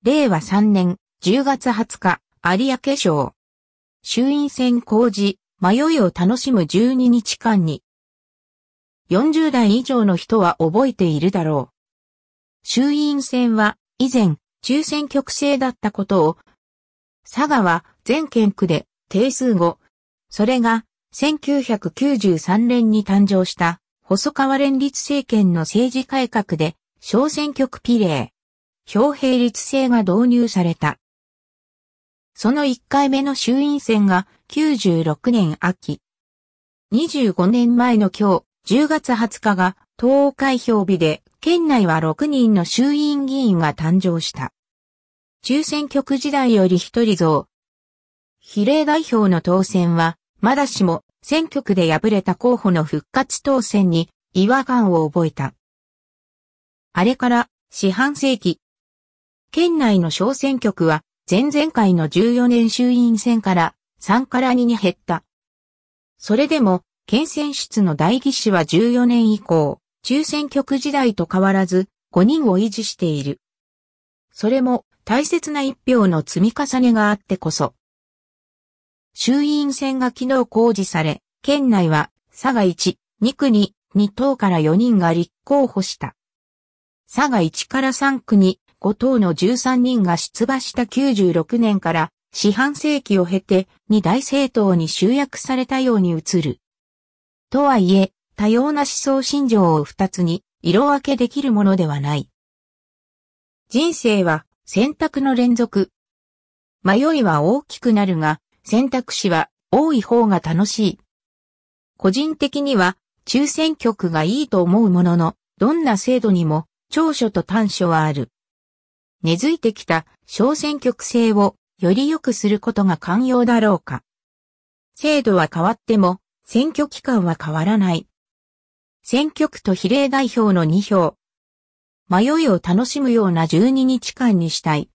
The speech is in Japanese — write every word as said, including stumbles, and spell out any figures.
れいわさんねんじゅうがつはつか、有明賞。衆院選公示、迷いを楽しむじゅうににちかんに。よんじゅうだい以上の人は覚えているだろう。衆院選は以前、中選挙区制だったことを、佐賀は全県区で定数後、それがせんきゅうひゃくきゅうじゅうさんねんに誕生した細川連立政権の政治改革で小選挙区比例、票並立制が導入された。そのいっかいめの衆院選がきゅうじゅうろくねん秋。にじゅうごねんまえの今日、じゅうがつはつかが投開票日で、県内はろくにんの衆院議員が誕生した。中選挙区時代より一人増。比例代表の当選は、まだしも選挙区で敗れた候補の復活当選に違和感を覚えた。あれから四半世紀。県内の小選挙区は前々回のじゅうよねん衆院選からさんからにに減った。それでも県選出の代議士はじゅうよねん以降、中選挙区時代と変わらずごにんを維持している。それも大切な一票の積み重ねがあってこそ。衆院選が昨日公示され、県内は佐賀いち、にくににとうからよにんが立候補した。佐賀いちからさんくにごとうのじゅうさんにんが出馬したきゅうじゅうろくねんから四半世紀を経てに大政党に集約されたように映る。とはいえ、多様な思想信条を二つに色分けできるものではない。人生は選択の連続。迷いは大きくなるが、選択肢は多い方が楽しい。個人的には中選挙区がいいと思うものの、どんな制度にも長所と短所はある。根付いてきた小選挙区制をより良くすることが肝要だろうか。制度は変わっても選挙期間は変わらない。選挙区と比例代表のにひょう。迷いを楽しむようなじゅうににちかんにしたい。